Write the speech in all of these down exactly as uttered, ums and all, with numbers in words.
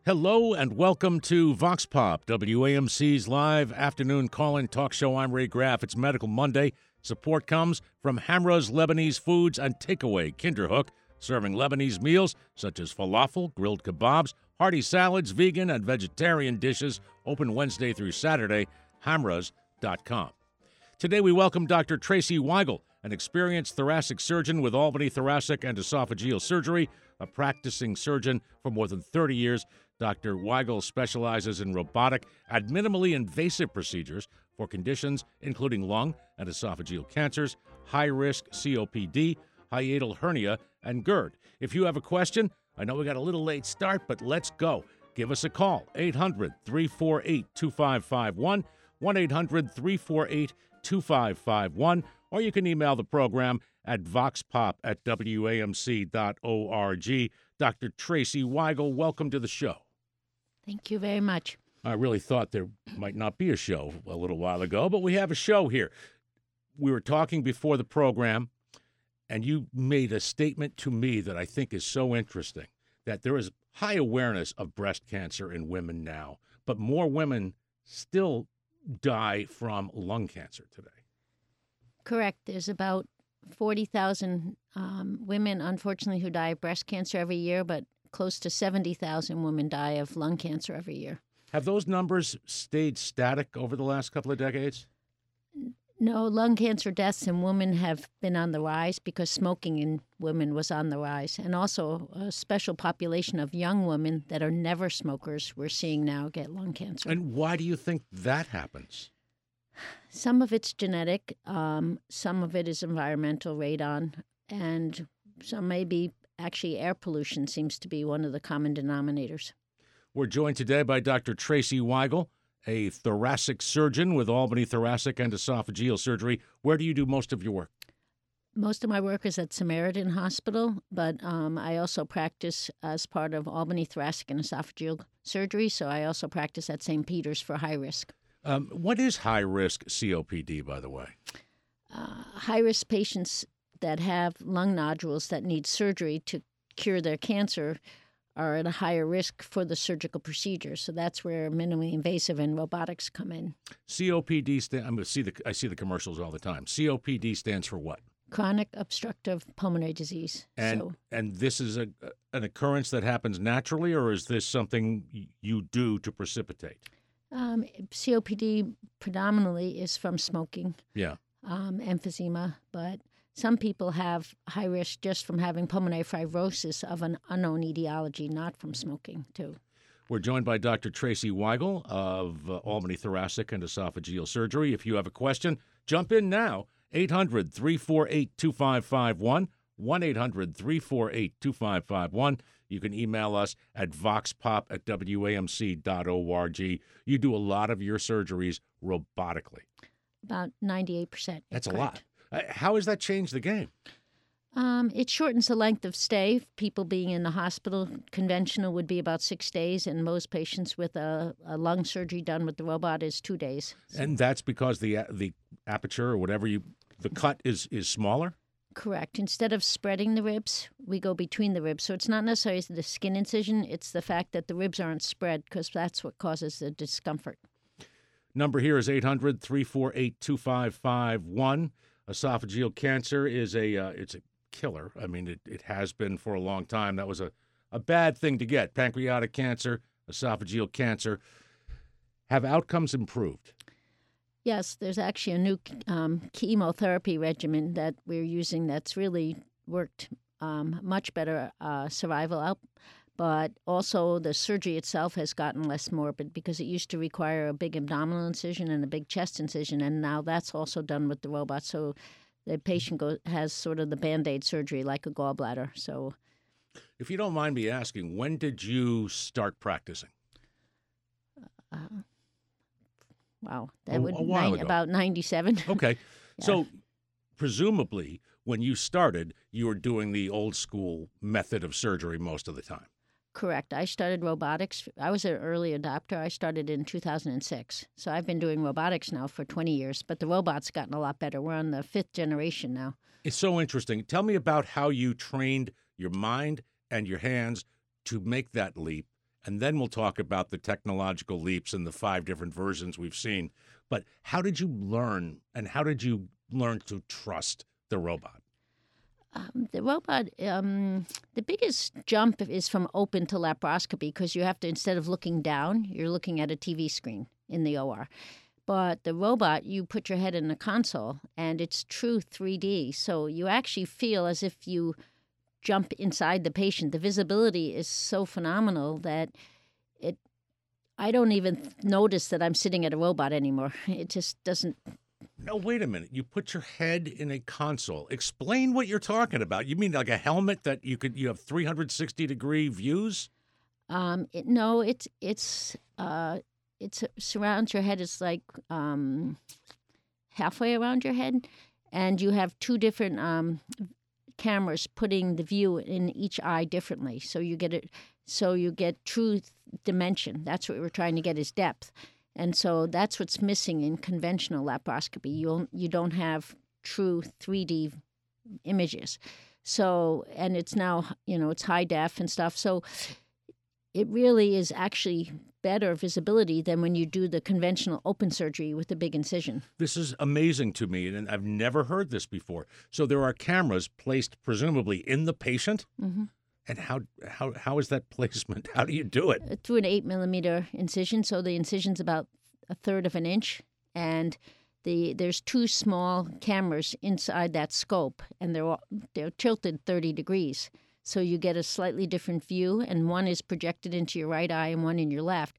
Hello and welcome to Vox Pop, W A M C's live afternoon call-in talk show. I'm Ray Graff. It's Medical Monday. Support comes from Hamra's Lebanese Foods and Takeaway Kinderhook, serving Lebanese meals such as falafel, grilled kebabs, hearty salads, vegan and vegetarian dishes. Open Wednesday through Saturday, hamras dot com. Today we welcome Doctor Tracy Weigel, an experienced thoracic surgeon with Albany Thoracic and Esophageal Surgery, a practicing surgeon for more than thirty years. Doctor Weigel specializes in robotic and minimally invasive procedures for conditions including lung and esophageal cancers, high-risk C O P D, hiatal hernia, and GERD. If you have a question, I know we got a little late start, but let's go. Give us a call, eight hundred, three four eight, two five five one, one eight hundred, three four eight, two five five one, or you can email the program at voxpop at W A M C dot org. Doctor Tracy Weigel, welcome to the show. Thank you very much. I really thought there might not be a show a little while ago, but we have a show here. We were talking before the program, and you made a statement to me that I think is so interesting, that there is high awareness of breast cancer in women now, but more women still die from lung cancer today. Correct. There's about forty thousand um, women, unfortunately, who die of breast cancer every year, but close to seventy thousand women die of lung cancer every year. Have those numbers stayed static over the last couple of decades? No, lung cancer deaths in women have been on the rise because smoking in women was on the rise. And also a special population of young women that are never smokers we're seeing now get lung cancer. And why do you think that happens? Some of it's genetic, um, some of it is environmental, radon, and some may be actually air pollution seems to be one of the common denominators. We're joined today by Doctor Tracy Weigel, a thoracic surgeon with Albany Thoracic and Esophageal Surgery. Where do you do most of your work? Most of my work is at Samaritan Hospital, but um, I also practice as part of Albany Thoracic and Esophageal Surgery, so I also practice at Saint Peter's for high risk. Um, what is high-risk C O P D, by the way? Uh, high-risk patients that have lung nodules that need surgery to cure their cancer are at a higher risk for the surgical procedure. So that's where minimally invasive and robotics come in. C O P D, stand, I'm gonna see the, I see the commercials all the time. C O P D stands for what? Chronic obstructive pulmonary disease. And so, and this is a an occurrence that happens naturally, or is this something you do to precipitate? um, C O P D predominantly is from smoking, Yeah. um, emphysema, but some people have high risk just from having pulmonary fibrosis of an unknown etiology, not from smoking, too. We're joined by Doctor Tracy Weigel of uh, Albany Thoracic and Esophageal Surgery. If you have a question, jump in now. eight hundred, three four eight, two five five one, one eight hundred, three four eight, two five five one. You can email us at voxpop at W A M C dot org. You do a lot of your surgeries robotically. About ninety-eight percent. That's a correct. lot. Uh, How has that changed the game? Um, it shortens the length of stay. People being in the hospital, conventional would be about six days, and most patients with a, a lung surgery done with the robot is two days. So, And that's because the the aperture or whatever you the cut is is smaller. correct. Instead of spreading the ribs, we go between the ribs. So it's not necessarily the skin incision, it's the fact that the ribs aren't spread because that's what causes the discomfort. Number here is eight hundred, three four eight, two five five one. Esophageal cancer is a uh, it's a killer. I mean, it, it has been for a long time. That was a, a bad thing to get. Pancreatic cancer, esophageal cancer. Have outcomes improved? Yes, there's actually a new um, chemotherapy regimen that we're using that's really worked um, much better uh, survival out. But also the surgery itself has gotten less morbid because it used to require a big abdominal incision and a big chest incision, and now that's also done with the robot. So the patient goes, has sort of the Band-Aid surgery like a gallbladder. So, if you don't mind me asking, when did you start practicing? uh, wow, that A- would a while nine, ago. about ninety-seven. Okay. Yeah. So presumably when you started, you were doing the old school method of surgery most of the time. Correct. I started robotics. I was an early adopter. I started in two thousand six. So I've been doing robotics now for twenty years, but the robot's gotten a lot better. We're on the fifth generation now. It's so interesting. Tell me about how you trained your mind and your hands to make that leap and then we'll talk about the technological leaps and the five different versions we've seen. But how did you learn, and how did you learn to trust the robot? Um, the robot, um, the biggest jump is from open to laparoscopy because you have to, instead of looking down, you're looking at a T V screen in the O R. But the robot, you put your head in the console, and it's true three D. So you actually feel as if you jump inside the patient. The visibility is so phenomenal that it, I don't even notice that I'm sitting at a robot anymore. It just doesn't. No, wait a minute. You put your head in a console. Explain what you're talking about. You mean like a helmet that you could you have three hundred sixty degree views? Um, it, no, it's it's uh, it surrounds your head. It's like um, halfway around your head, and you have two different um, cameras putting the view in each eye differently. So you get it. So you get true dimension. That's what we're trying to get is depth. And so that's what's missing in conventional laparoscopy. You you don't have true three D images. So, and it's now, you know, it's high def and stuff. So it really is actually better visibility than when you do the conventional open surgery with the big incision. This is amazing to me, and I've never heard this before. So there are cameras placed presumably in the patient? Mm-hmm. And how how how is that placement? How do you do it? Through an eight millimeter incision, so the incision's about a third of an inch, and the there's two small cameras inside that scope, and they're all, they're tilted thirty degrees, so you get a slightly different view, and one is projected into your right eye and one in your left.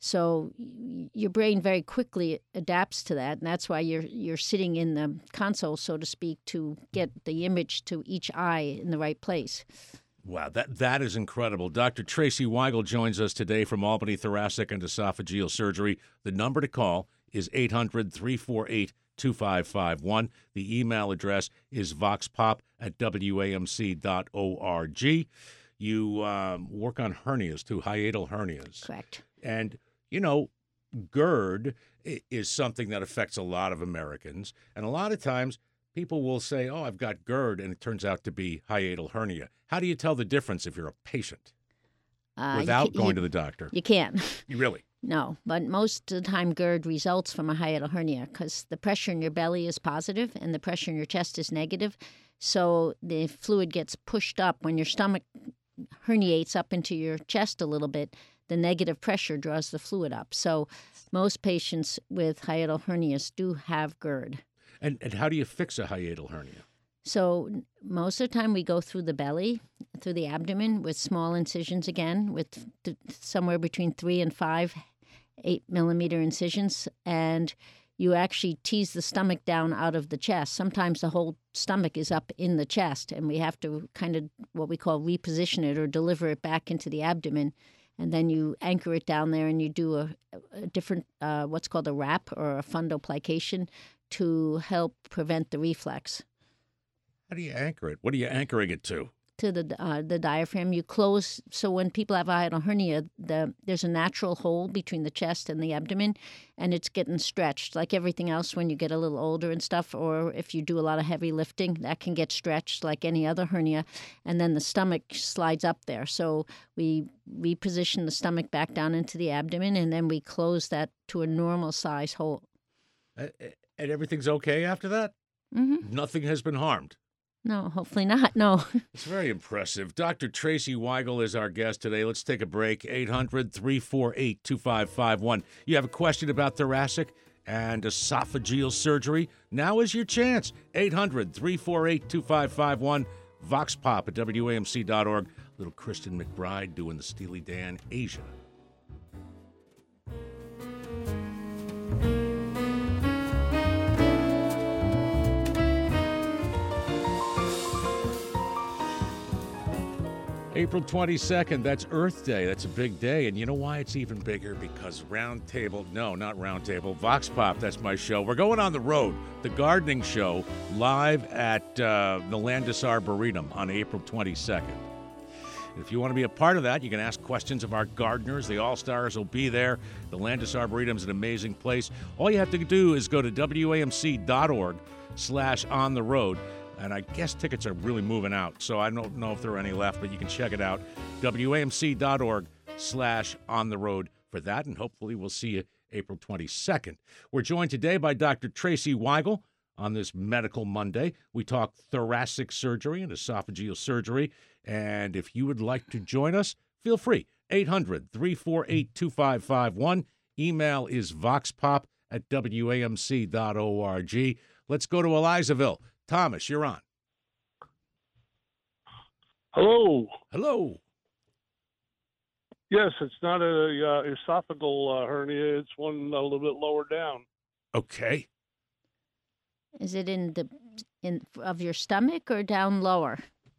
So your brain very quickly adapts to that, and that's why you're you're sitting in the console, so to speak, to get the image to each eye in the right place. Wow, that that is incredible. Doctor Tracy Weigel joins us today from Albany Thoracic and Esophageal Surgery. The number to call is eight hundred, three four eight, two five five one. The email address is voxpop at w a m c dot org. You um, work on hernias, too, hiatal hernias. Correct. And, you know, GERD is something that affects a lot of Americans. And a lot of times people will say, oh, I've got GERD, and it turns out to be hiatal hernia. How do you tell the difference if you're a patient uh, without going you, to the doctor? You can't. You really? No, but most of the time GERD results from a hiatal hernia because the pressure in your belly is positive and the pressure in your chest is negative. So the fluid gets pushed up. When your stomach herniates up into your chest a little bit, the negative pressure draws the fluid up. So most patients with hiatal hernias do have GERD. And and how do you fix a hiatal hernia? So most of the time we go through the belly, through the abdomen with small incisions again, with th- somewhere between three and five, eight millimeter incisions, and you actually tease the stomach down out of the chest. Sometimes the whole stomach is up in the chest, and we have to kind of what we call reposition it or deliver it back into the abdomen. And then you anchor it down there, and you do a, a different, uh, what's called a wrap or a fundoplication to help prevent the reflex. How do you anchor it? What are you anchoring it to? To the uh, the diaphragm. You close, so when people have a hiatal hernia, the, there's a natural hole between the chest and the abdomen, and it's getting stretched. Like everything else when you get a little older and stuff, or if you do a lot of heavy lifting, that can get stretched like any other hernia, and then the stomach slides up there. So we reposition the stomach back down into the abdomen, and then we close that to a normal size hole. Uh, and everything's okay after that? Mm-hmm. Nothing has been harmed? No, hopefully not, no. It's very impressive. Doctor Tracy Weigel is our guest today. Let's take a break. eight hundred, three four eight, two five five one. You have a question about thoracic and esophageal surgery? Now is your chance. eight hundred, three four eight, two five five one. VoxPop at W A M C dot org. Little Kristen McBride doing the Steely Dan Asia. April twenty-second, that's Earth Day. That's a big day. And you know why it's even bigger? Because Round Table, no, not Round Table, Vox Pop, that's my show. We're going on the road, the gardening show, live at uh, the Landis Arboretum on April twenty-second. And if you want to be a part of that, you can ask questions of our gardeners. The All-Stars will be there. The Landis Arboretum is an amazing place. All you have to do is go to W A M C dot org slash on the road. And I guess tickets are really moving out, so I don't know if there are any left, but you can check it out. W A M C dot org slash on the road for that, and hopefully we'll see you April twenty-second. We're joined today by Doctor Tracy Weigel on this Medical Monday. We talk thoracic surgery and esophageal surgery, and if you would like to join us, feel free. eight hundred, three four eight, two five five one. Email is voxpop at W A M C dot org. Let's go to Elizaville. Thomas, you're on. Hello. Hello. Yes, it's not a uh, esophageal uh, hernia. It's one a little bit lower down. Okay. Is it in the in of your stomach or down lower?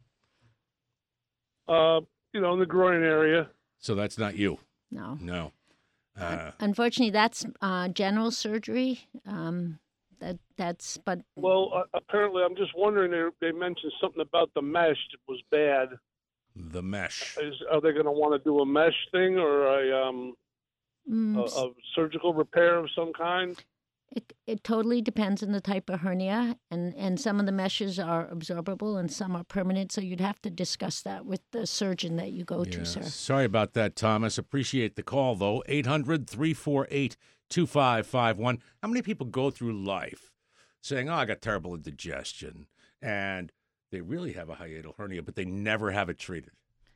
Uh, you know, in the groin area. So that's not you. No. No. Uh, Unfortunately, that's uh, general surgery. Um, that that's but Well, uh, apparently, I'm just wondering. They, they mentioned something about the mesh that was bad. the mesh. Is, are they going to want to do a mesh thing or a um mm, a, a surgical repair of some kind? It it totally depends on the type of hernia, and, and some of the meshes are absorbable and some are permanent. So you'd have to discuss that with the surgeon that you go Yeah. to, sir. Sorry about that, Thomas. Appreciate the call, though. eight hundred, three four eight, two five five one. How many people go through life saying, oh, I got terrible indigestion, and they really have a hiatal hernia, but they never have it treated?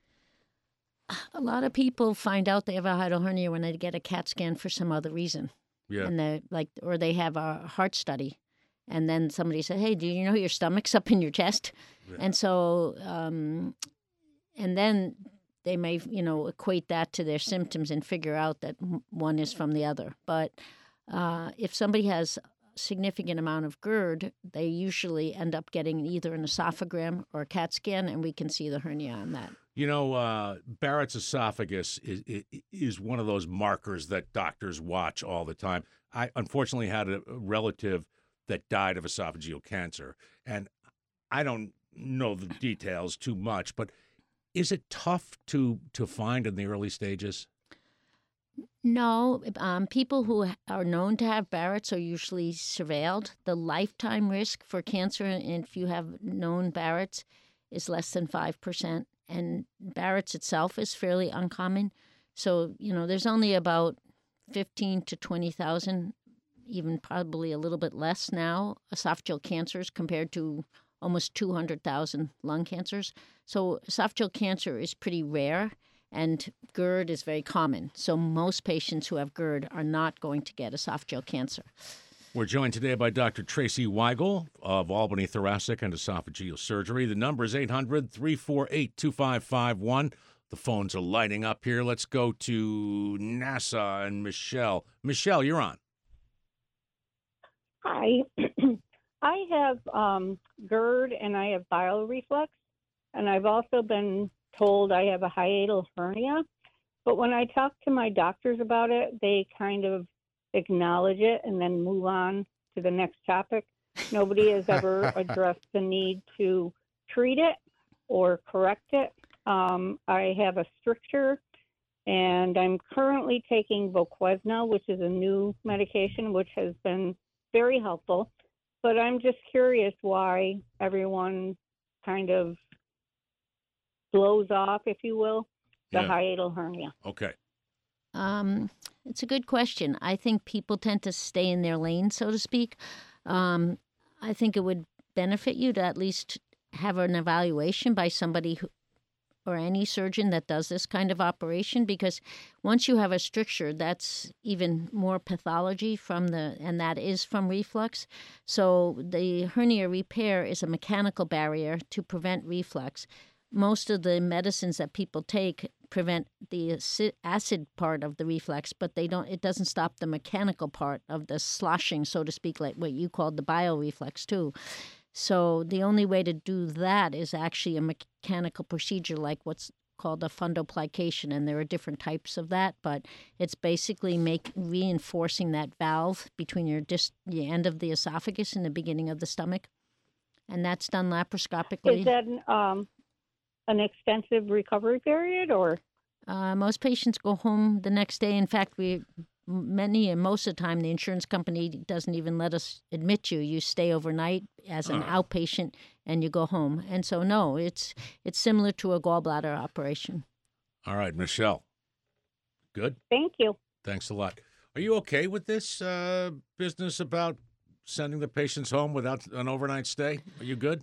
A lot of people find out they have a hiatal hernia when they get a CAT scan for some other reason. Yeah. And they like, or they have a heart study, and then somebody said, "Hey, do you know your stomach's up in your chest?" Yeah. And so, um, and then they may, you know, equate that to their symptoms and figure out that m- one is from the other. But uh, if somebody has a significant amount of GERD, they usually end up getting either an esophagram or a CAT scan, and we can see the hernia on that. You know, uh, Barrett's esophagus is, is is one of those markers that doctors watch all the time. I unfortunately had a relative that died of esophageal cancer, and I don't know the details too much, but is it tough to to find in the early stages? No, um, people who are known to have Barrett's are usually surveilled. The lifetime risk for cancer, if you have known Barrett's, is less than five percent. And Barrett's itself is fairly uncommon. So, you know, there's only about fifteen to twenty thousand, even probably a little bit less now, esophageal cancers compared to almost two hundred thousand lung cancers. So esophageal cancer is pretty rare, and GERD is very common. So most patients who have GERD are not going to get esophageal cancer. We're joined today by Doctor Tracy Weigel of Albany Thoracic and Esophageal Surgery. The number is eight hundred, three four eight, two five five one. The phones are lighting up here. Let's go to Nassau and Michelle. Michelle, you're on. Hi. I have um, GERD and I have bile reflux, and I've also been told I have a hiatal hernia. But when I talk to my doctors about it, they kind of acknowledge it and then move on to the next topic. Nobody has ever addressed the need to treat it or correct it. Um, I have a stricture, and I'm currently taking Voquezna, which is a new medication, which has been very helpful. But I'm just curious why everyone kind of blows off, if you will, the Yeah. hiatal hernia. Okay. Um, it's a good question. I think people tend to stay in their lane, so to speak. Um, I think it would benefit you to at least have an evaluation by somebody who, or any surgeon that does this kind of operation, because once you have a stricture, that's even more pathology from the, and that is from reflux. So the hernia repair is a mechanical barrier to prevent reflux. Most of the medicines that people take prevent the acid, acid part of the reflux, but they don't. It doesn't stop the mechanical part of the sloshing, so to speak, like what you called the bioreflux too. So the only way to do that is actually a mechanical procedure, like what's called a fundoplication, and there are different types of that, but it's basically make reinforcing that valve between your dis, the end of the esophagus and the beginning of the stomach, and that's done laparoscopically. Is that um, an extensive recovery period, or? Uh, most patients go home the next day. In fact, we many and most of the time the insurance company doesn't even let us admit you. You stay overnight as an Oh. outpatient and you go home. And so no, it's it's similar to a gallbladder operation. All right, Michelle. Good? Thank you. Thanks a lot. Are you okay with this uh, business about sending the patients home without an overnight stay? Are you good?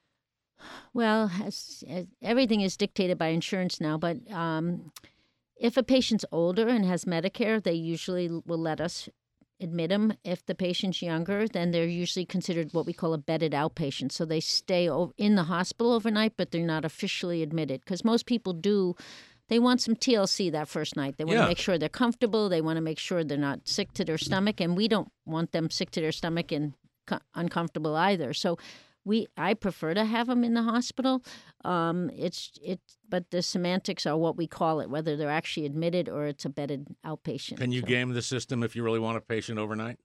Well, as, as everything is dictated by insurance now, but um, if a patient's older and has Medicare, they usually will let us admit them. If the patient's younger, then they're usually considered what we call a bedded outpatient. So they stay o- in the hospital overnight, but they're not officially admitted. Because most people do, they want some T L C that first night. They want Yeah. to make sure they're comfortable. They want to make sure they're not sick to their stomach. And we don't want them sick to their stomach and co- uncomfortable either. So we, I prefer to have them in the hospital. Um, it's it, but the semantics are what we call it, whether they're actually admitted or it's a bedded outpatient. Can you So, game the system if you really want a patient overnight?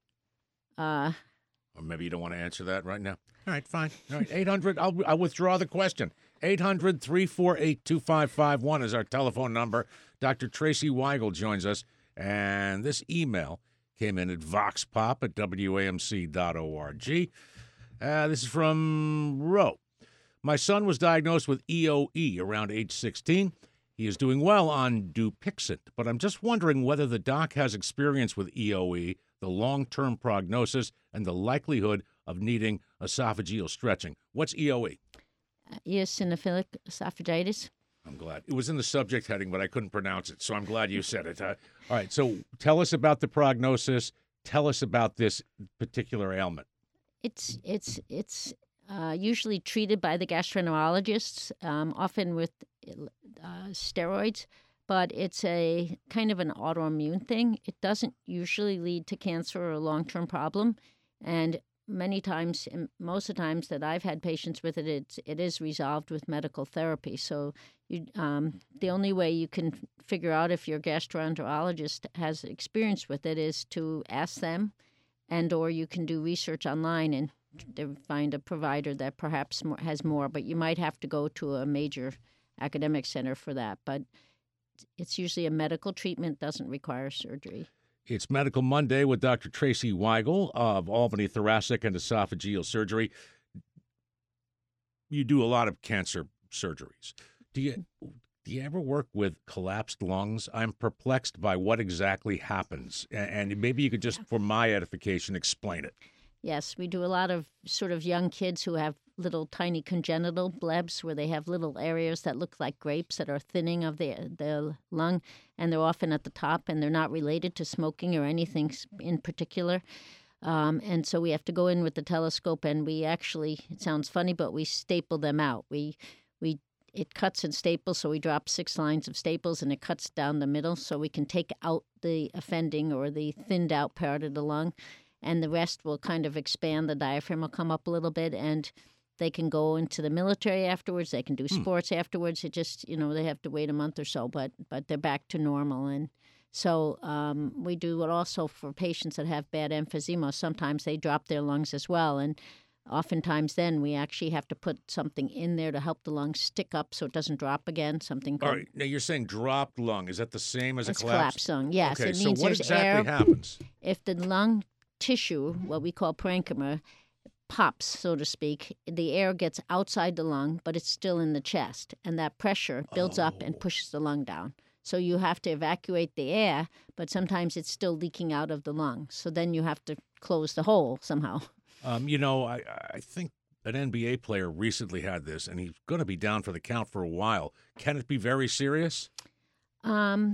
Uh, Or maybe you don't want to answer that right now. All right, fine. All right, eight hundred, I'll, I'll withdraw the question. eight hundred, three four eight, two five five one is our telephone number. Doctor Tracy Weigel joins us, and this email came in at voxpop at W A M C dot org. Uh, this is from Ro. My son was diagnosed with E O E around age sixteen. He is doing well on Dupixent, but I'm just wondering whether the doc has experience with E O E, the long-term prognosis, and the likelihood of needing esophageal stretching. What's E O E? eosinophilic esophagitis. I'm glad. It was in the subject heading, but I couldn't pronounce it, so I'm glad you said it. Uh, all right, so tell us about the prognosis. Tell us about this particular ailment. It's it's it's uh, usually treated by the gastroenterologists, um, often with uh, steroids, but it's a kind of an autoimmune thing. It doesn't usually lead to cancer or a long-term problem, and many times, and most of the times that I've had patients with it, it's, it is resolved with medical therapy. So you, um, the only way you can figure out if your gastroenterologist has experience with it is to ask them, and or you can do research online and find a provider that perhaps more, has more. But you might have to go to a major academic center for that. But it's usually a medical treatment, doesn't require surgery. It's Medical Monday with Doctor Tracy Weigel of Albany Thoracic and Esophageal Surgery. You do a lot of cancer surgeries. Do you do you ever work with collapsed lungs? I'm perplexed by what exactly happens. And maybe you could just, for my edification, explain it. Yes, we do a lot of sort of young kids who have little tiny congenital blebs where they have little areas that look like grapes that are thinning of the, the lung, and they're often at the top, and they're not related to smoking or anything in particular. Um, and so we have to go in with the telescope, and we actually, it sounds funny, but we staple them out. We we It cuts and staples, so we drop six lines of staples, and it cuts down the middle, so we can take out the offending or the thinned out part of the lung, and the rest will kind of expand. The diaphragm will come up a little bit, and they can go into the military afterwards. They can do sports hmm. afterwards. It just, you know, they have to wait a month or so, but but they're back to normal. And so um, we do it also for patients that have bad emphysema. Sometimes they drop their lungs as well, and oftentimes then we actually have to put something in there to help the lungs stick up so it doesn't drop again. Something called, all right. Now you're saying dropped lung. Is that the same as it's a collapsed? collapsed lung? Yes. Okay, it so means what there's exactly air. happens? If the lung tissue, what we call parenchyma, pops, so to speak, the air gets outside the lung, but it's still in the chest, and that pressure builds oh. up and pushes the lung down. So you have to evacuate the air, but sometimes it's still leaking out of the lung. So then you have to close the hole somehow. Um, you know, I, I think an N B A player recently had this, and he's going to be down for the count for a while. Can it be very serious? Um,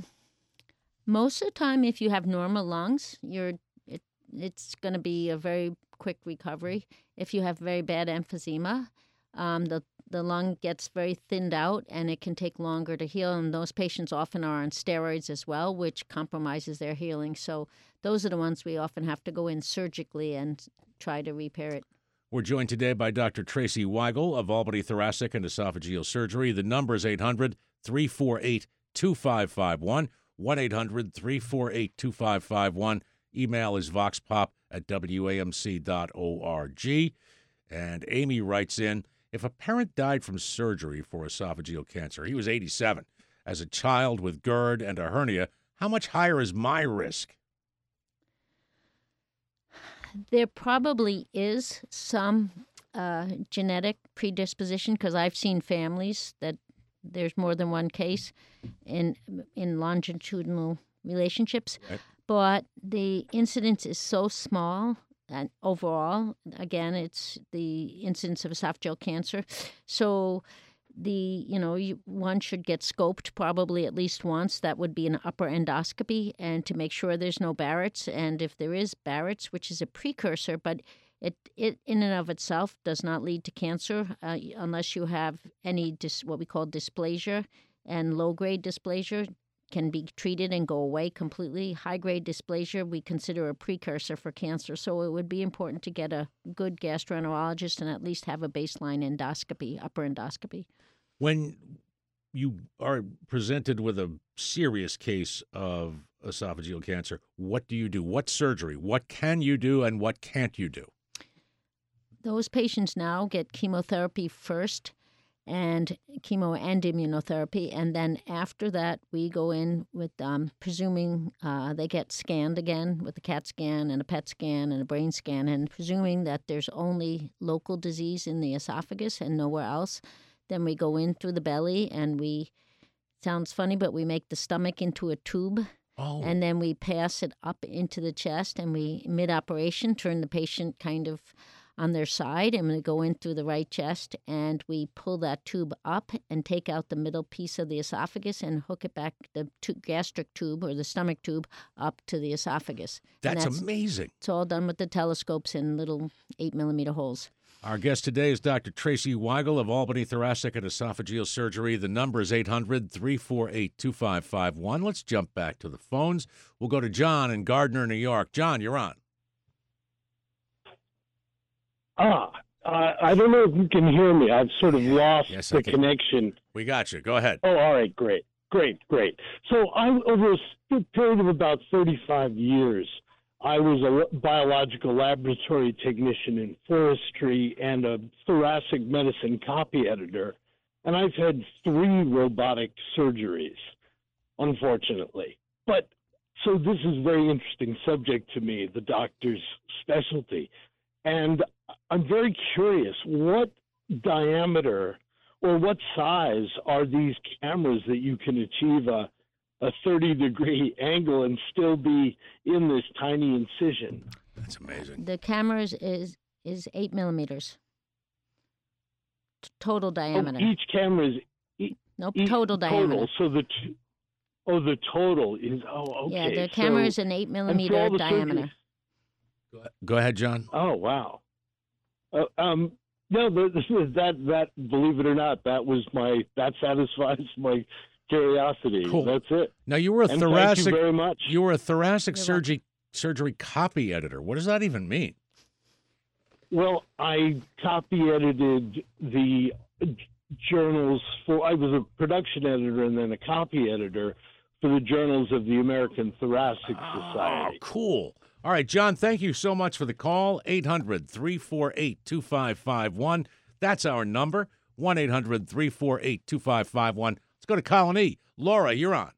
most of the time, if you have normal lungs, you're it, it's going to be a very quick recovery. If you have very bad emphysema, um, the the lung gets very thinned out, and it can take longer to heal. And those patients often are on steroids as well, which compromises their healing. So those are the ones we often have to go in surgically and try to repair it. We're joined today by Doctor Tracy Weigel of Albany Thoracic and Esophageal Surgery. The number is eight hundred, three four eight, two five five one, one eight hundred, three four eight, two five five one. Email is voxpop at W A M C dot org. And Amy writes in, if a parent died from surgery for esophageal cancer, he was eighty-seven, as a child with GERD and a hernia, how much higher is my risk? There probably is some uh, genetic predisposition, because I've seen families that there's more than one case in in longitudinal relationships. Right. But the incidence is so small, and overall, again, it's the incidence of esophageal cancer. So the, you know, you, one should get scoped probably at least once. That would be an upper endoscopy, and to make sure there's no Barrett's. And if there is Barrett's, which is a precursor, but it, it in and of itself does not lead to cancer uh, unless you have any dis, what we call dysplasia, and low-grade dysplasia can be treated and go away completely. High-grade dysplasia we consider a precursor for cancer, so it would be important to get a good gastroenterologist and at least have a baseline endoscopy, upper endoscopy. When you are presented with a serious case of esophageal cancer, what do you do? What surgery? What can you do and what can't you do? Those patients now get chemotherapy first, and chemo and immunotherapy, and then after that we go in with um, presuming uh, they get scanned again with a CAT scan and a P E T scan and a brain scan, and presuming that there's only local disease in the esophagus and nowhere else, then we go in through the belly and we, sounds funny, but we make the stomach into a tube. Oh. And then we pass it up into the chest, and we, mid-operation, turn the patient kind of on their side, and we go in through the right chest, and we pull that tube up and take out the middle piece of the esophagus and hook it back, the tu- gastric tube or the stomach tube, up to the esophagus. That's, that's amazing. It's all done with the telescopes and little eight millimeter holes. Our guest today is Doctor Tracy Weigel of Albany Thoracic and Esophageal Surgery. The number is eight hundred, three four eight, two five five one. Let's jump back to the phones. We'll go to John in Gardner, New York. John, you're on. Ah, uh, I don't know if you can hear me. I've sort of lost Yes, I the can. connection. We got you. Go ahead. Oh, all right, great, great, great. So I, over a period of about thirty-five years, I was a biological laboratory technician in forestry and a thoracic medicine copy editor, and I've had three robotic surgeries, unfortunately. But so this is a very interesting subject to me, the doctor's specialty. And I'm very curious, what diameter or what size are these cameras that you can achieve a, a thirty degree angle and still be in this tiny incision? That's amazing. The camera is is, is eight millimeters. T- total Oh, diameter. each camera is e- nope, e- total diameter. So the t- oh, the total is oh okay. Yeah, the camera so, is an eight and for millimeter all the diameter. surgeries- Go ahead, Go ahead John. Oh wow. Uh, um, no, but this is that that believe it or not, that was my that satisfies my curiosity. Cool. That's it. Now you were a And thoracic. thank you very much. You were a thoracic You're surgery surgery copy editor. What does that even mean? Well, I copy edited the journals for. I was a production editor and then a copy editor for the journals of the American Thoracic Oh, Society. cool. All right, John, thank you so much for the call. eight hundred, three four eight, two five five one. That's our number, one eight hundred, three four eight, two five five one. Let's go to Colony. Laura, you're on.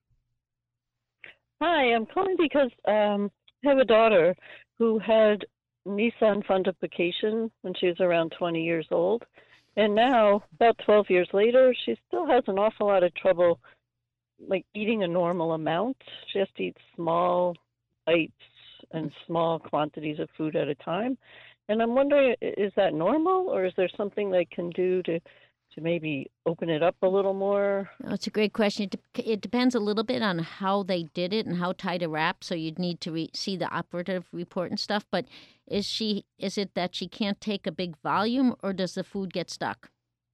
Hi, I'm calling because um, I have a daughter who had Nissan fundoplication when she was around twenty years old. And now, about twelve years later, she still has an awful lot of trouble, like, eating a normal amount. She has to eat small bites and small quantities of food at a time. And I'm wondering, is that normal, or is there something they can do to to maybe open it up a little more? No, it's a great question. It, de- it depends a little bit on how they did it and how tight a wrap. So you'd need to re- see the operative report and stuff. But is she? Is it that she can't take a big volume, or does the food get stuck?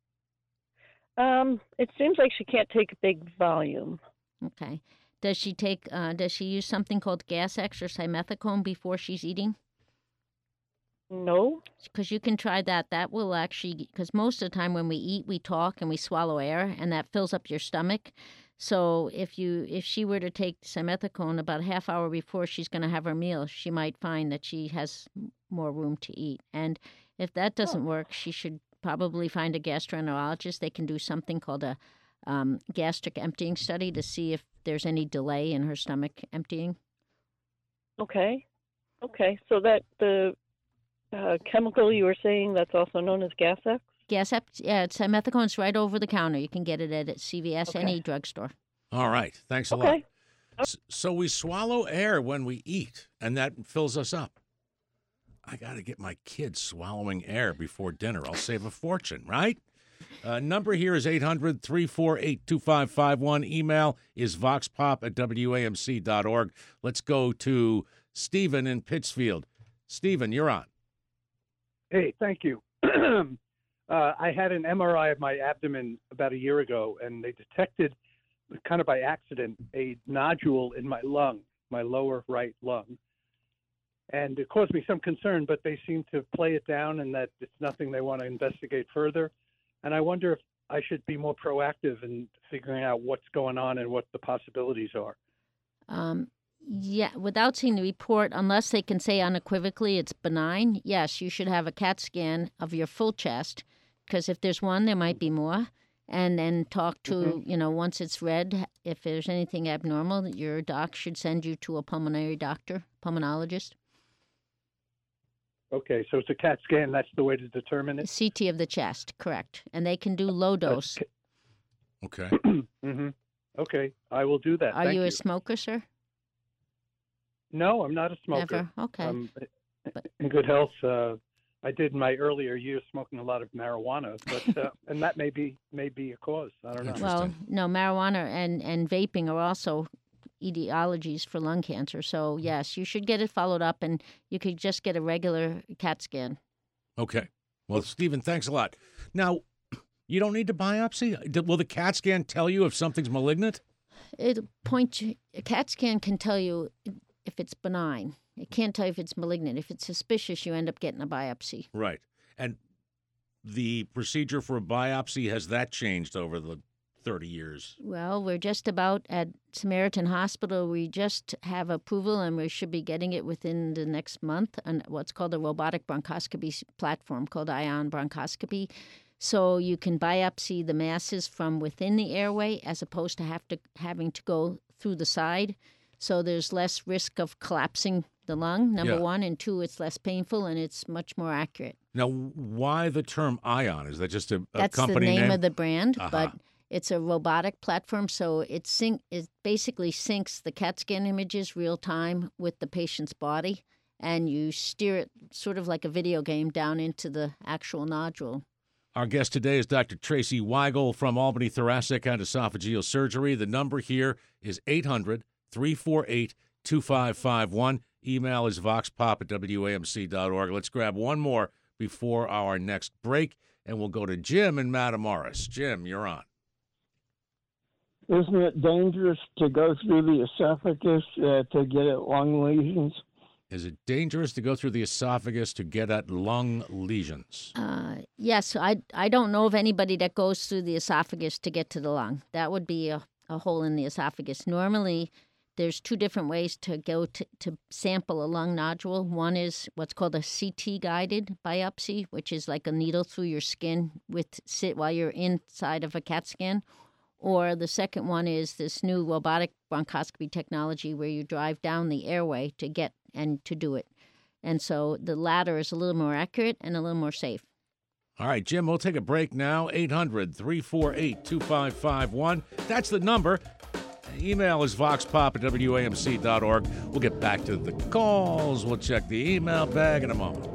Um, it seems like she can't take a big volume. Okay. Does she take? Uh, does she use something called Gas-X or simethicone before she's eating? No. Because you can try that. That will actually, because most of the time when we eat, we talk and we swallow air, and that fills up your stomach. So if you, if she were to take simethicone about a half hour before she's going to have her meal, she might find that she has more room to eat. And if that doesn't Oh. work, she should probably find a gastroenterologist. They can do something called a um, gastric emptying study to see if there's any delay in her stomach emptying. Okay. Okay. So that the uh, chemical you were saying, that's also known as Gas-X? Gas-X, yeah, it's simethicone's right over the counter. You can get it at C V S, Okay. any drugstore. All right. Thanks a lot. Okay. S- So we swallow air when we eat, and that fills us up. I got to get my kids swallowing air before dinner. I'll save a fortune, right? Uh, number here is eight hundred, three four eight, two five five one. Email is voxpop at W A M C dot org. Let's go to Stephen in Pittsfield. Stephen, you're on. Hey, thank you. uh, I had an M R I of my abdomen about a year ago, and they detected, kind of by accident, a nodule in my lung, my lower right lung. And it caused me some concern, but they seem to play it down and that it's nothing they want to investigate further. And I wonder if I should be more proactive in figuring out what's going on and what the possibilities are. Um, yeah, without seeing the report, unless they can say unequivocally it's benign, yes, you should have a CAT scan of your full chest, because if there's one, there might be more. And then talk to, mm-hmm. you know, once it's read, if there's anything abnormal, your doc should send you to a pulmonary doctor, pulmonologist. Okay, so it's a CAT scan. That's the way to determine it? C T of the chest, correct. And they can do low dose. Okay. mm-hmm. Okay, I will do that. Are Thank you a you. smoker, sir? No, I'm not a smoker. Never? Okay. I'm but... in good health. Uh, I did in my earlier years smoking a lot of marijuana, but uh, and that may be may be a cause. I don't know. Well, no, marijuana and, and vaping are also etiologies for lung cancer. So, yes, you should get it followed up, and you could just get a regular CAT scan. Okay. Well, Stephen, thanks a lot. Now, you don't need to biopsy? Will the CAT scan tell you if something's malignant? It'll point you, a CAT scan can tell you if it's benign. It can't tell you if it's malignant. If it's suspicious, you end up getting a biopsy. Right. And the procedure for a biopsy, has that changed over the thirty years? Well, we're just about at Samaritan Hospital. We just have approval, and we should be getting it within the next month on what's called a robotic bronchoscopy platform called Ion Bronchoscopy. So you can biopsy the masses from within the airway as opposed to have to having to go through the side. So there's less risk of collapsing the lung, number yeah. one, and two, it's less painful and it's much more accurate. Now, why the term Ion? Is that just a, a That's company the name, name of the brand, uh-huh. but it's a robotic platform, so it sync it basically syncs the CAT scan images real time with the patient's body, and you steer it sort of like a video game down into the actual nodule. Our guest today is Doctor Tracy Weigel from Albany Thoracic and Esophageal Surgery. The number here is eight hundred, three four eight, two five five one. Email is voxpop at W A M C dot org. Let's grab one more before our next break, and we'll go to Jim in Matamoros. Jim, you're on. Isn't it dangerous to go through the esophagus uh, to get at lung lesions? Is it dangerous to go through the esophagus to get at lung lesions? Uh, yes, I, I don't know of anybody that goes through the esophagus to get to the lung. That would be a, a hole in the esophagus. Normally, there's two different ways to go to, to sample a lung nodule. One is what's called a C T-guided biopsy, which is like a needle through your skin with sit while you're inside of a CAT scan. Or the second one is this new robotic bronchoscopy technology where you drive down the airway to get and to do it. And so the latter is a little more accurate and a little more safe. All right, Jim, we'll take a break now. eight hundred, three four eight, two five five one. That's the number. Email is voxpop at W A M C dot org. We'll get back to the calls. We'll check the email bag in a moment.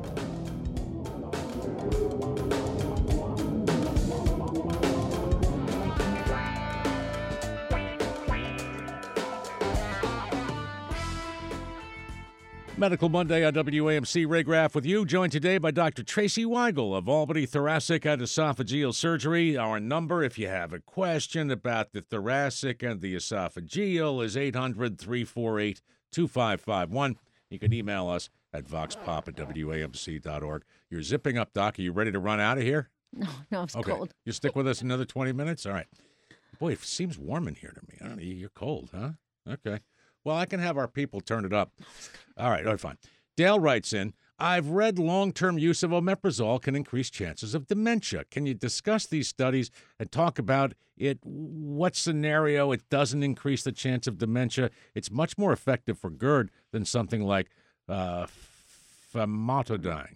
Medical Monday on W A M C. Ray Graff with you, joined today by Doctor Tracy Weigel of Albany Thoracic and Esophageal Surgery. Our number, if you have a question about the thoracic and the esophageal, is eight hundred, three four eight, two five five one. You can email us at voxpop at W A M C dot org. You're zipping up, Doc. Are you ready to run out of here? No, no, it's okay. cold. You stick with us another twenty minutes? All right. Boy, it seems warm in here to me. I don't know. You're cold, huh? Okay. Well, I can have our people turn it up. All right, all right, fine. Dale writes in, I've read long-term use of omeprazole can increase chances of dementia. Can you discuss these studies and talk about it? What scenario it doesn't increase the chance of dementia? It's much more effective for GERD than something like uh, famotidine.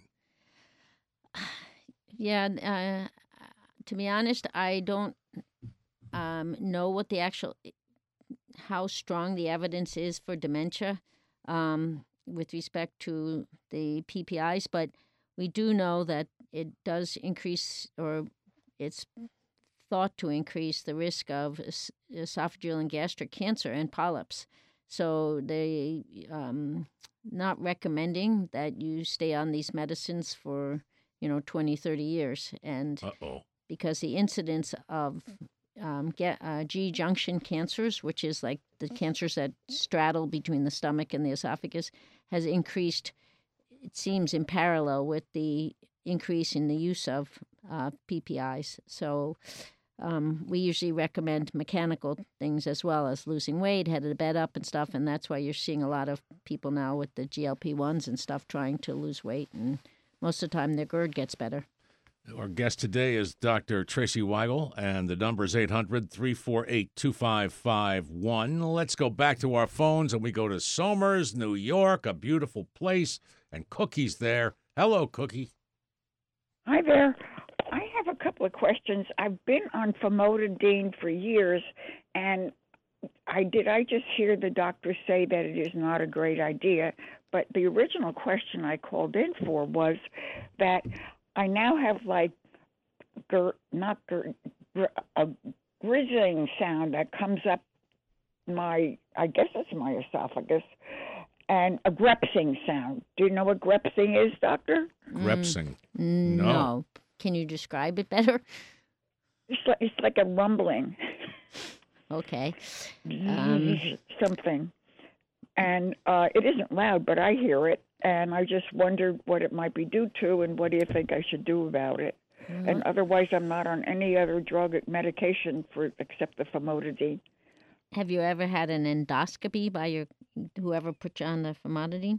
Yeah, uh, to be honest, I don't um, know what the actual how strong the evidence is for dementia um, with respect to the P P Is, but we do know that it does increase, or it's thought to increase the risk of es- esophageal and gastric cancer and polyps. So they um, not recommending that you stay on these medicines for, you know, twenty, thirty years. And Uh-oh. because the incidence of um, get, uh, G junction cancers, which is like the cancers that straddle between the stomach and the esophagus, has increased, it seems, in parallel with the increase in the use of uh, P P Is. So um, we usually recommend mechanical things as well as losing weight, head of the bed up and stuff, and that's why you're seeing a lot of people now with the G L P ones and stuff trying to lose weight, and most of the time their GERD gets better. Our guest today is Doctor Tracy Weigel, and the number is eight hundred, three four eight, two five five one. Let's go back to our phones, and we go to Somers, New York, a beautiful place, and Cookie's there. Hello, Cookie. Hi there. I have a couple of questions. I've been on famotidine for years, and I did I just hear the doctor say that it is not a great idea, but the original question I called in for was that I now have like gr- not gr- gr- a grizzling sound that comes up my, I guess it's my esophagus, and a grepsing sound. Do you know what grepsing is, doctor? Grepsing. Mm, No. no. Can you describe it better? It's like, it's like a rumbling. Okay. Um, Something. And uh, it isn't loud, but I hear it, and I just wondered what it might be due to, and what do you think I should do about it? Mm-hmm. And otherwise, I'm not on any other drug medication for except the famotidine. have you ever had an endoscopy by your whoever put you on the famotidine?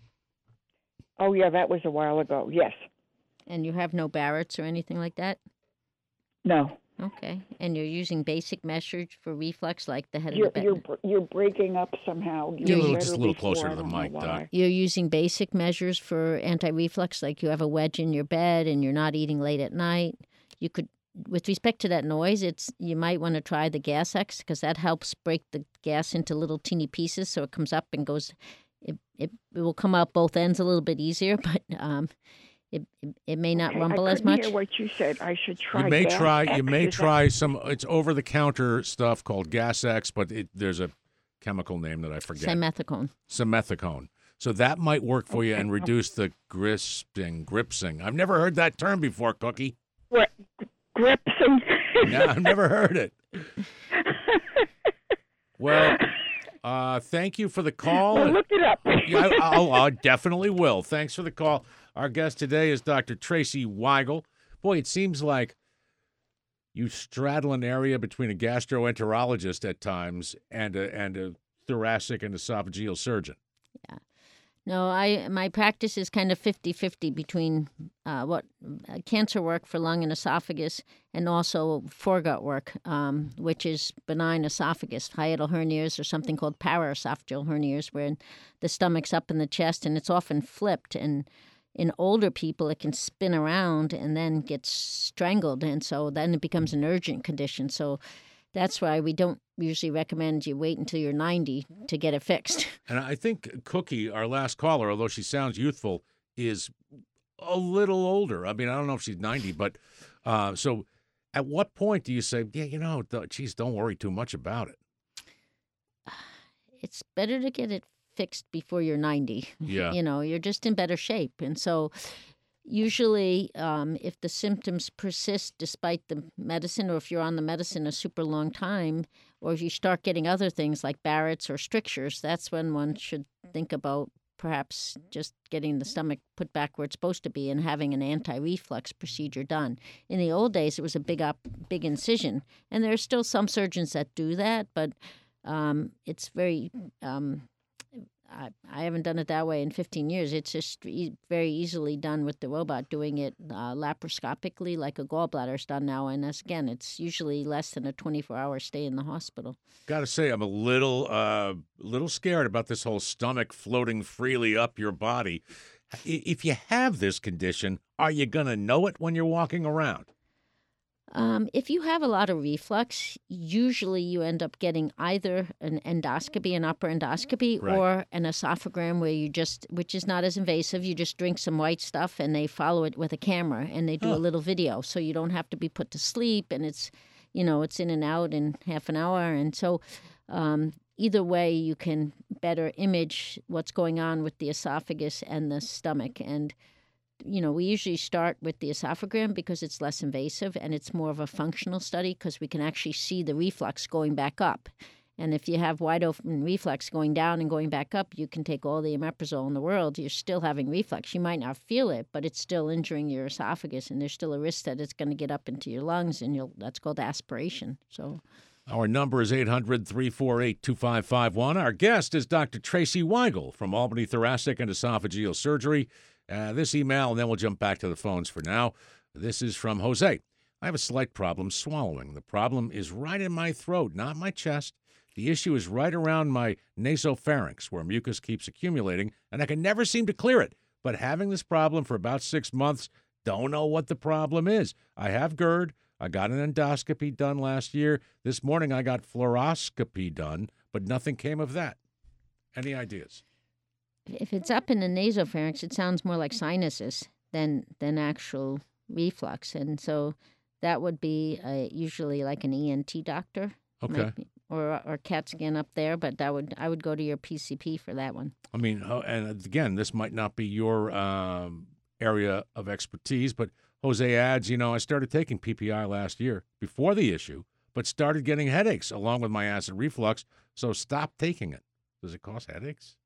Oh, yeah, that was a while ago, yes. And you have no Barrett's or anything like that? No. Okay. And you're using basic measures for reflux, like the head You're, of the bed? you're, br- you're breaking up somehow. Get a little, said just a it little before, closer I to the don't know mic, why. Doc. You're using basic measures for anti-reflux, like you have a wedge in your bed and you're not eating late at night. You could, with respect to that noise, it's you might want to try the Gas X, because that helps break the gas into little teeny pieces, so it comes up and goes. It it, it will come out both ends a little bit easier, but um, it, it it may not Okay, rumble I as couldn't much. hear what you said. I should try. You may Gas try. X. You may Is that- try some. It's over-the-counter stuff called Gas X, but it, there's a chemical name that I forget. Simethicone. Simethicone. So that might work for you and reduce the grisping, gripsing. I've never heard that term before, Cookie. What? Gripsing? No, I've never heard it. Well, uh, thank you for the call. Well, look it up. Yeah, I, I'll, I definitely will. Thanks for the call. Our guest today is Doctor Tracy Weigel. Boy, it seems like you straddle an area between a gastroenterologist at times and a, and a thoracic and esophageal surgeon. No, I my practice is kind of fifty-fifty between uh, what uh, cancer work for lung and esophagus, and also foregut work, um, which is benign esophagus, hiatal hernias, or something called paraesophageal hernias, where the stomach's up in the chest and it's often flipped. And in older people, it can spin around and then get strangled, and so then it becomes an urgent condition. So that's why we don't usually recommend you wait until you're ninety to get it fixed. And I think Cookie, our last caller, although she sounds youthful, is a little older. I mean, I don't know if she's ninety, but uh, so at what point do you say, yeah, you know, th- geez, don't worry too much about it? It's better to get it fixed before you're ninety. Yeah. You know, you're just in better shape. And so usually um, if the symptoms persist despite the medicine, or if you're on the medicine a super long time, or if you start getting other things like Barrett's or strictures, that's when one should think about perhaps just getting the stomach put back where it's supposed to be and having an anti-reflux procedure done. In the old days, it was a big up, big incision. And there are still some surgeons that do that, but um, it's very... Um, I, I haven't done it that way in fifteen years. It's just e- very easily done with the robot, doing it uh, laparoscopically like a gallbladder's done now. And that's, again, it's usually less than a twenty-four hour stay in the hospital. Got to say, I'm a little, uh, little scared about this whole stomach floating freely up your body. I- If you have this condition, are you going to know it when you're walking around? Um, if you have a lot of reflux, usually you end up getting either an endoscopy, an upper endoscopy, Right. or an esophagram where you just, which is not as invasive, you just drink some white stuff and they follow it with a camera and they do Huh. a little video. So you don't have to be put to sleep and it's, you know, it's in and out in half an hour. And so um, either way, you can better image what's going on with the esophagus and the stomach. And you know, we usually start with the esophagram because it's less invasive and it's more of a functional study because we can actually see the reflux going back up. And if you have wide open reflux going down and going back up, you can take all the omeprazole in the world. You're still having reflux. You might not feel it, but it's still injuring your esophagus, and there's still a risk that it's going to get up into your lungs, and you'll that's called aspiration. So. Our number is eight hundred, three four eight, two five five one. Our guest is Doctor Tracy Weigel from Albany Thoracic and Esophageal Surgery. Uh, this email, and then we'll jump back to the phones for now. This is from Jose. I have a slight problem swallowing. The problem is right in my throat, not my chest. The issue is right around my nasopharynx, where mucus keeps accumulating, and I can never seem to clear it. But having this problem for about six months, don't know what the problem is. I have GERD. I got an endoscopy done last year. This morning I got fluoroscopy done, but nothing came of that. Any ideas? If it's up in the nasopharynx, it sounds more like sinuses than than actual reflux, and so that would be uh, usually like an E N T doctor, Okay. might be- or or CAT scan up there. But that would I would go to your P C P for that one. I mean, uh, and again, this might not be your um, area of expertise, but Jose adds, you know, I started taking P P I last year before the issue, but started getting headaches along with my acid reflux, so stopped taking it. Does it cause headaches?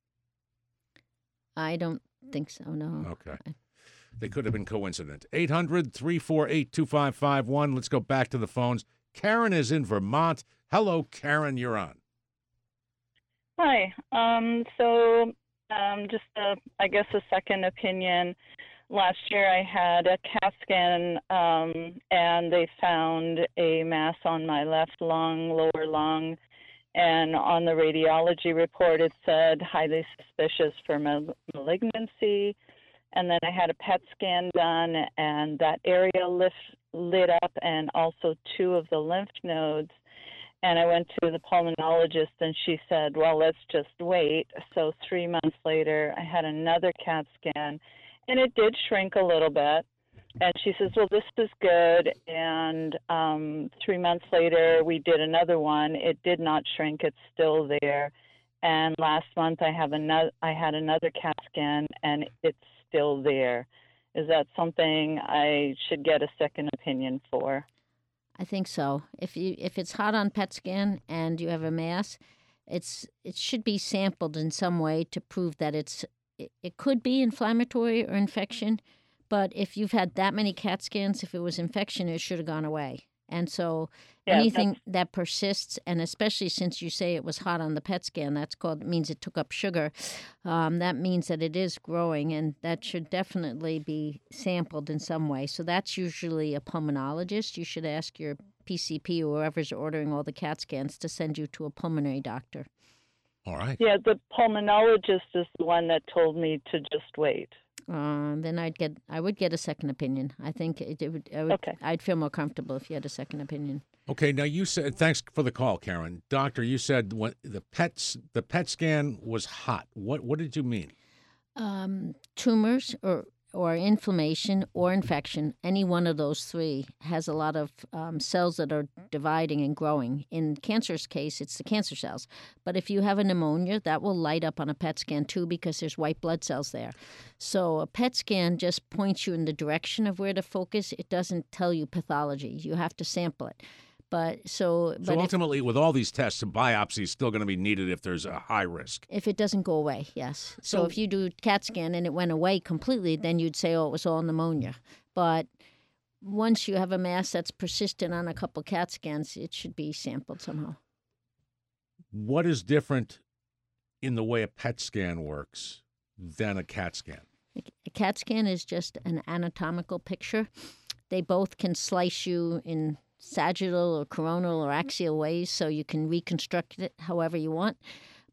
I don't think so. No. Okay. They could have been coincident. eight hundred, three four eight, two five five one. Let's go back to the phones. Karen is in Vermont. Hello, Karen. You're on. Hi. Um, so, um, just a, I guess a second opinion. Last year I had a CAT scan, um, and they found a mass on my left lung, lower lung, and on the radiology report it said highly suspicious for mal- malignancy. And then I had a P E T scan done, and that area lift, lit up, and also two of the lymph nodes. And I went to the pulmonologist, and she said, well, let's just wait. So three months later, I had another CAT scan, and it did shrink a little bit. And she says, well, this is good. And um, three months later, we did another one. It did not shrink. It's still there. And last month, I have another. I had another CAT scan, and it's still there. Is that something I should get a second opinion for? I think so. If you if it's hot on P E T scan and you have a mass, it's it should be sampled in some way to prove that it's it, it could be inflammatory or infection. But if you've had that many CAT scans, if it was infection, it should have gone away. And so Yeah, anything that's- that persists, and especially since you say it was hot on the P E T scan, that's called means it took up sugar. Um, that means that it is growing, and that should definitely be sampled in some way. So that's usually a pulmonologist. You should ask your P C P or whoever's ordering all the CAT scans to send you to a pulmonary doctor. All right. Yeah, the pulmonologist is the one that told me to just wait. Uh, then I'd get I would get a second opinion. I think it, it would, I would Okay. I'd feel more comfortable if you had a second opinion. Okay, now you said, thanks for the call, Karen. Doctor, you said when the pets the P E T scan was hot. What what did you mean? Um, tumors or or inflammation or infection, any one of those three has a lot of um, cells that are dividing and growing. In cancer's case, it's the cancer cells. But if you have a pneumonia, that will light up on a P E T scan too because there's white blood cells there. So a P E T scan just points you in the direction of where to focus. It doesn't tell you pathology. You have to sample it. But so, but So if- ultimately, with all these tests, a biopsy is still going to be needed if there's a high risk. If it doesn't go away, yes. So, So- if you do CAT scan and it went away completely, then you'd say, oh, it was all pneumonia. But once you have a mass that's persistent on a couple CAT scans, it should be sampled somehow. What is different in the way a P E T scan works than a CAT scan? A CAT scan is just an anatomical picture. They both can slice you in sagittal or coronal or axial ways, so you can reconstruct it however you want.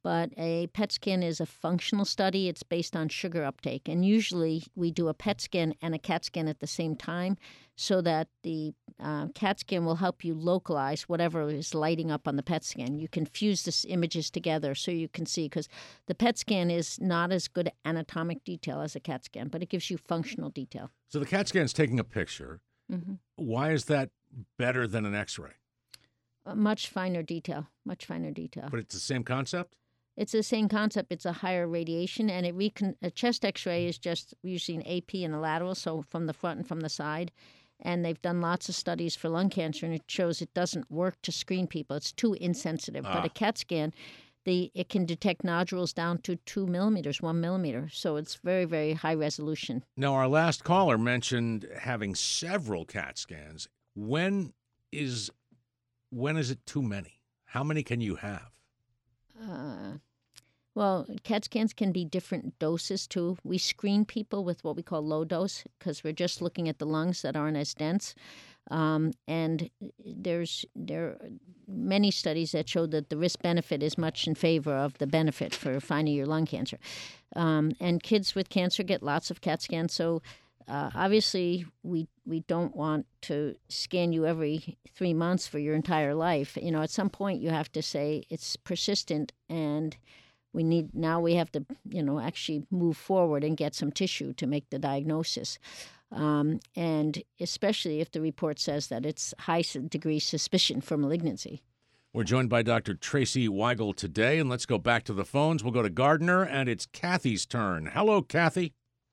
But a P E T scan is a functional study. It's based on sugar uptake. And usually we do a P E T scan and a CAT scan at the same time so that the uh, CAT scan will help you localize whatever is lighting up on the P E T scan. You can fuse the images together so you can see, because the P E T scan is not as good anatomic detail as a CAT scan, but it gives you functional detail. So the CAT scan is taking a picture. Mm-hmm. Why is that better than an X-ray? Uh, much finer detail, much finer detail. But it's the same concept? It's the same concept. It's a higher radiation, and it recon- a chest X-ray is just usually an A P and a lateral, so from the front and from the side. And they've done lots of studies for lung cancer, and it shows it doesn't work to screen people. It's too insensitive. Ah. But a CAT scan, the it can detect nodules down to two millimeters, one millimeter. So it's very, very high resolution. Now, our last caller mentioned having several CAT scans. When is when is it too many? How many can you have? Uh, well, CAT scans can be different doses, too. We screen people with what we call low dose because we're just looking at the lungs that aren't as dense. Um, and there's there are many studies that show that the risk-benefit is much in favor of the benefit for finding your lung cancer. Um, and kids with cancer get lots of CAT scans, so uh, obviously we we don't want to scan you every three months for your entire life. You know, at some point you have to say it's persistent, and we need now we have to you know actually move forward and get some tissue to make the diagnosis. Um, and especially if the report says that it's high degree suspicion for malignancy. We're joined by Doctor Tracy Weigel today, and let's go back to the phones. We'll go to Gardner, and it's Kathy's turn. Hello, Kathy.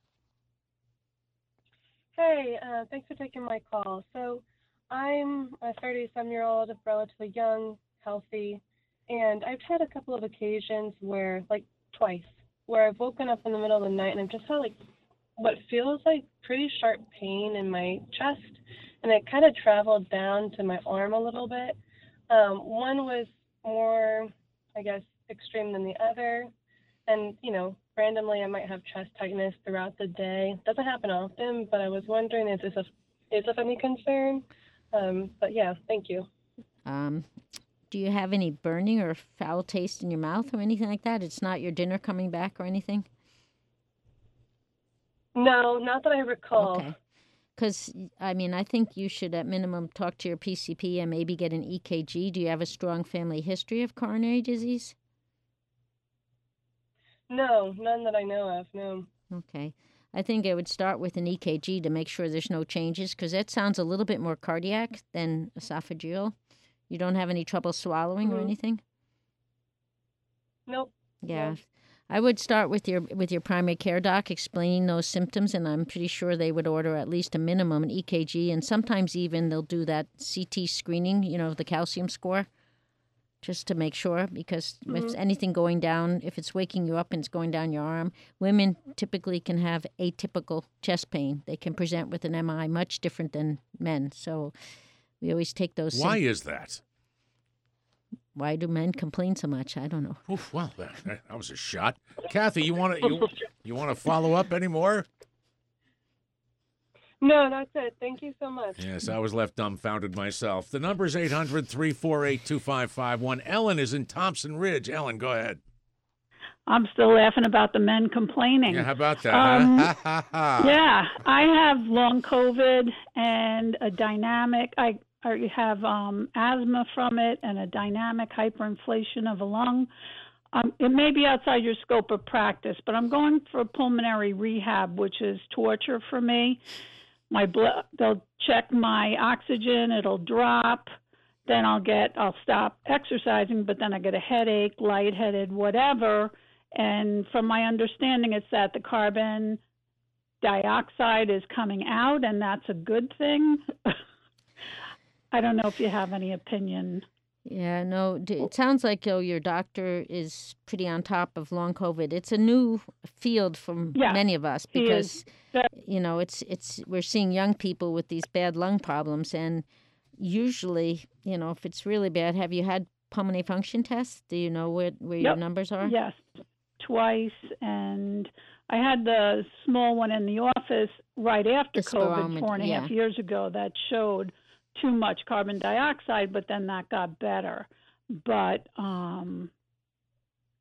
Hey, uh, thanks for taking my call. So I'm a thirty-some-year-old, relatively young, healthy, and I've had a couple of occasions where, like twice, where I've woken up in the middle of the night and I've just had like what feels like pretty sharp pain in my chest, and it kind of traveled down to my arm a little bit. Um, one was more, I guess, extreme than the other, and, you know, randomly I might have chest tightness throughout the day. Doesn't happen often, but I was wondering if this is of any concern. Um, but, yeah, thank you. Um, do you have any burning or foul taste in your mouth or anything like that? It's not your dinner coming back or anything? No, not that I recall. Okay. Because, I mean, I think you should at minimum talk to your P C P and maybe get an E K G. Do you have a strong family history of coronary disease? No, none that I know of, no. Okay. I think I would start with an E K G to make sure there's no changes, because that sounds a little bit more cardiac than esophageal. You don't have any trouble swallowing mm-hmm. or anything? Nope. Yeah. No. I would start with your with your primary care doc explaining those symptoms, and I'm pretty sure they would order at least a minimum an E K G, and sometimes even they'll do that C T screening, you know, the calcium score, just to make sure, because mm-hmm. if anything going down, if it's waking you up and it's going down your arm, women typically can have atypical chest pain. They can present with an M I much different than men, so we always take those. Why sim- is that? Why do men complain so much? I don't know. Oof, well, that, that was a shot. Kathy, you want to you, you want to follow up anymore? No, that's it. Thank you so much. Yes, I was left dumbfounded myself. The number is eight hundred, three four eight, two five five one. Ellen is in Thompson Ridge. Ellen, go ahead. I'm still laughing about the men complaining. Yeah, how about that? Um, Ha, ha, ha. Yeah, I have long COVID and a dynamic. I I have um, asthma from it and a dynamic hyperinflation of a lung. Um, it may be outside your scope of practice, but I'm going for pulmonary rehab, which is torture for me. My blood, they'll check my oxygen, it'll drop. Then I'll get, I'll stop exercising, but then I get a headache, lightheaded, whatever. And from my understanding, it's that the carbon dioxide is coming out, and that's a good thing. I don't know if you have any opinion. Yeah, no, it sounds like oh, your doctor is pretty on top of long COVID. It's a new field for yeah, many of us because, you know, it's it's we're seeing young people with these bad lung problems. And usually, you know, if it's really bad, have you had pulmonary function tests? Do you know where, where yep. your numbers are? Yes, twice. And I had the small one in the office right after the COVID four and a yeah. half years ago that showed too much carbon dioxide, but then that got better. But um,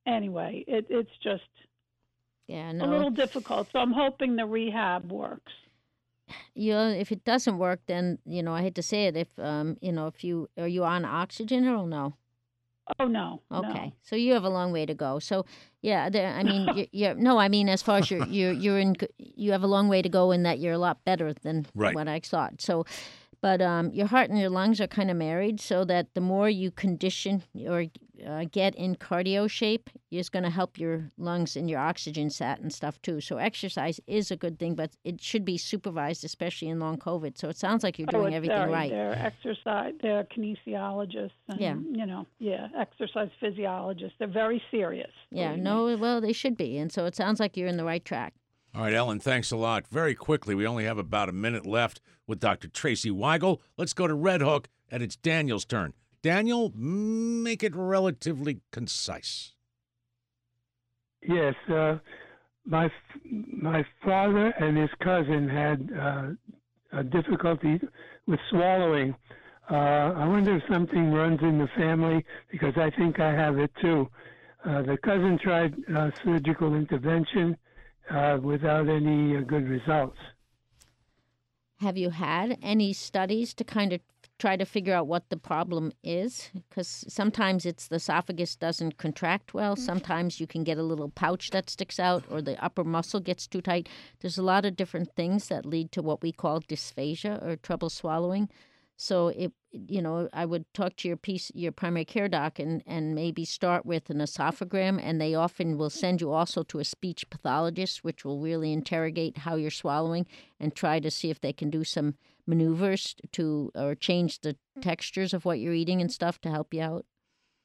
anyway, it, it's just Yeah, no. a little difficult. So I'm hoping the rehab works. You know, if it doesn't work, then, you know, I hate to say it, if, um, you know, if you, are you on oxygen or no? Oh, no. Okay. No. So you have a long way to go. So, yeah, there, I mean, you're, you're, no, I mean, as far as you're, you're, you're in, g- you have a long way to go in that you're a lot better than Right. what I thought. So, but um, your heart and your lungs are kind of married, so that the more you condition or uh, get in cardio shape is going to help your lungs and your oxygen sat and stuff too. So exercise is a good thing, but it should be supervised, especially in long COVID. So it sounds like you're Oh, doing it's everything very- right. They're exercise, they're kinesiologists, and, Yeah. you know, yeah, exercise physiologists. They're very serious. Yeah, believe me. no, well, they should be. And so it sounds like you're in the right track. All right, Ellen, thanks a lot. Very quickly, we only have about a minute left with Doctor Tracy Weigel. Let's go to Red Hook, and it's Daniel's turn. Daniel, make it relatively concise. Yes, uh, my my father and his cousin had uh, a difficulty with swallowing. Uh, I wonder if something runs in the family, because I think I have it too. Uh, the cousin tried uh, surgical intervention uh, without any uh, good results. Have you had any studies to kind of try to figure out what the problem is? Because sometimes it's the esophagus doesn't contract well. Sometimes you can get a little pouch that sticks out, or the upper muscle gets too tight. There's a lot of different things that lead to what we call dysphagia, or trouble swallowing. So, it, you know, I would talk to your piece, your primary care doc, and, and maybe start with an esophagram, and they often will send you also to a speech pathologist, which will really interrogate how you're swallowing and try to see if they can do some maneuvers to, or change the textures of what you're eating and stuff to help you out.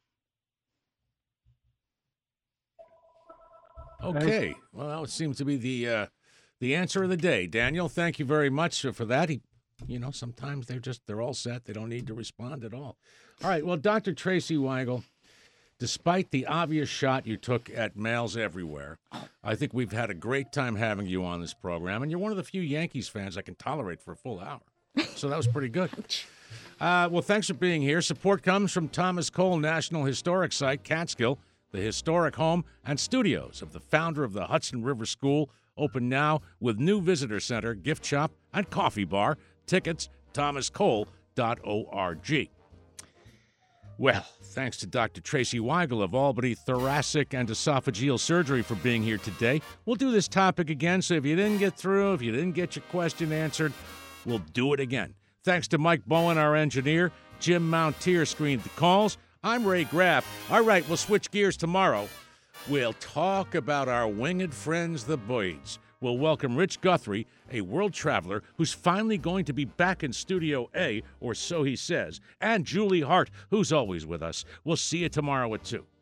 Okay. Well, that would seem to be the uh, the answer of the day. Daniel, thank you very much for that. He, you know, sometimes they're just, they're all set. They don't need to respond at all. All right. Well, Doctor Tracy Weigel, despite the obvious shot you took at males everywhere, I think we've had a great time having you on this program. And you're one of the few Yankees fans I can tolerate for a full hour. So that was pretty good. Uh, well, thanks for being here. Support comes from Thomas Cole National Historic Site, Catskill, the historic home and studios of the founder of the Hudson River School, open now with new visitor center, gift shop, and coffee bar. Tickets, thomas cole dot org. Well, thanks to Doctor Tracy Weigel of Albany Thoracic and Esophageal Surgery for being here today. We'll do this topic again, so if you didn't get through, if you didn't get your question answered, we'll do it again. Thanks to Mike Bowen, our engineer. Jim Mountier screened the calls. I'm Ray Graff. All right, we'll switch gears tomorrow. We'll talk about our winged friends, the Boyds. We'll welcome Rich Guthrie, a world traveler who's finally going to be back in Studio A, or so he says, and Julie Hart, who's always with us. We'll see you tomorrow at two.